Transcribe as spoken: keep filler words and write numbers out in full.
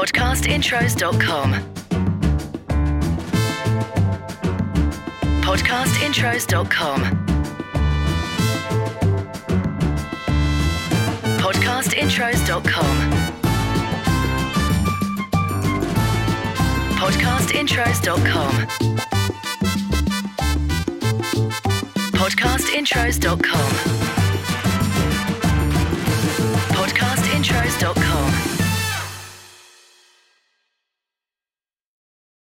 podcast intros dot com. podcast intros dot com. podcast intros dot com. podcast intros dot com. podcast intros dot com.